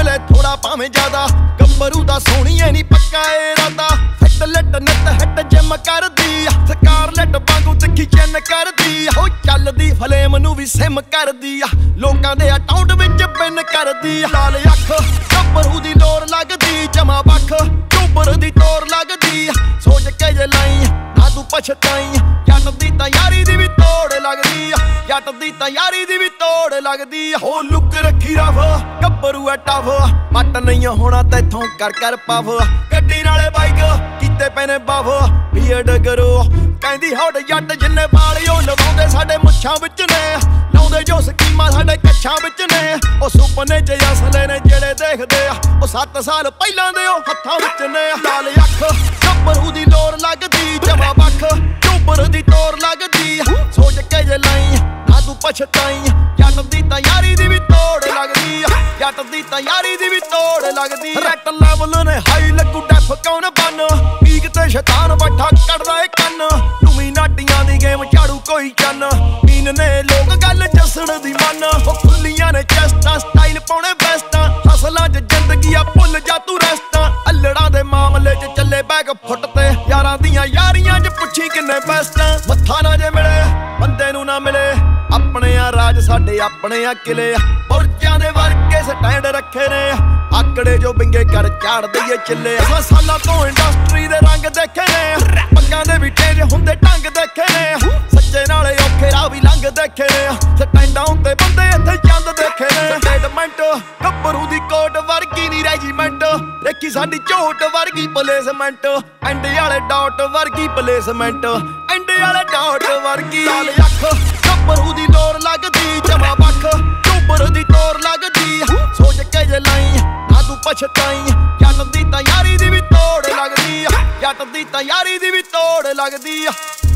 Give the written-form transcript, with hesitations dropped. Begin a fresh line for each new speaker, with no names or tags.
ले थोड़ा भावें ज्यादा गंबरू दा सोहणीए नी पक्का इरादा हिट लिट नित हिट जिम करदी स्कारलेट वांगू तिखी चिन करदी हो चलदी फलेम नू भी सिम करदी लोकां दे अकाउंट विच पिन करदी लाल अख गंबरू दी लोर लगदी जमा बख चुबर दी तोर लगदी सोच के जे लाई ना तू पछताई जट दी तां यारी दी भी तोड़ लगदी जट दी तां यारी दी भी तोड़ लगदी हो लुक रखी रफ गंबरू है टफ पट नहीं होना तैथों कर पफ गड्डी नाले बाइक कीते पैने बफ बीएड करो कहंदी हौड जट जिन्ने वाल ओ लवाउंदे साडे मुच्छां विच ने लाउंदे जो स्कीमां साडे कच्छां विच ने ओ सुपने च असले ने जेड़े देखदे ओ 7 साल पहिलां दे ओ हत्थां विच ने लाल अख गंबरू दी लोर लगदी जमा बख चुबर दी तोर लगदी सोच के जे लाई ना तू पछताई जट दी तां यारी दी भी तोड़ लगदी जट दी तां यारी दी भी तोड़ लगदी रैट लेवल ने हाई लगू डैफ कौन बन पीक ते शैतान बैठा कड़दा ए कन्न लुमी नाटियां दी गेम झाड़ू कोई चन मीन ने लोग गल जसण दी मन ओ खुल्लियां ने चेस्टां स्टाइल पाउणे बेस्टां हसलां च जिंदगी आ भुल जा तू रेस्टां अल्लड़ां दे मामले च चले बैग फुट ते यारां दियां यारियां च पुछी किन्ने बेस्टां मत्था ना जे मिले बंदे नू ना मिले अपने आ राज साडे अपने आ किले बुरजां दे वर्गे स्टैंड रखे ने आकड़े जो बिंगे कर झाड़ दईए चिल्ले सालां तो इंडस्ट्री दे रंग देखे ने पग्गां दे भी तेज हुंदे ढंग देखे ने सच्चे नाले औखे राह भी लंघ देखे ने स्टैंडां उत्ते बंदे इत्थे चंद देखे ने स्टेटमेंट गंबरू दी कोट वर्गी नी रेजीमेंट देखी साडी झोट वर्गी प्लेसमेंट एंडे वाले डॉट वर्गी प्लेसमेंट एंडे वाले डॉट वर्गी लाल अख गंबरू दी लोर लगदी जमा बख चुबर दी तोर लगदी सोच के जे लाई ना तू पछताई जट दी तां यारी दी भी तोड़ लगदी जट दी तां यारी दी भी तोड़ लगदी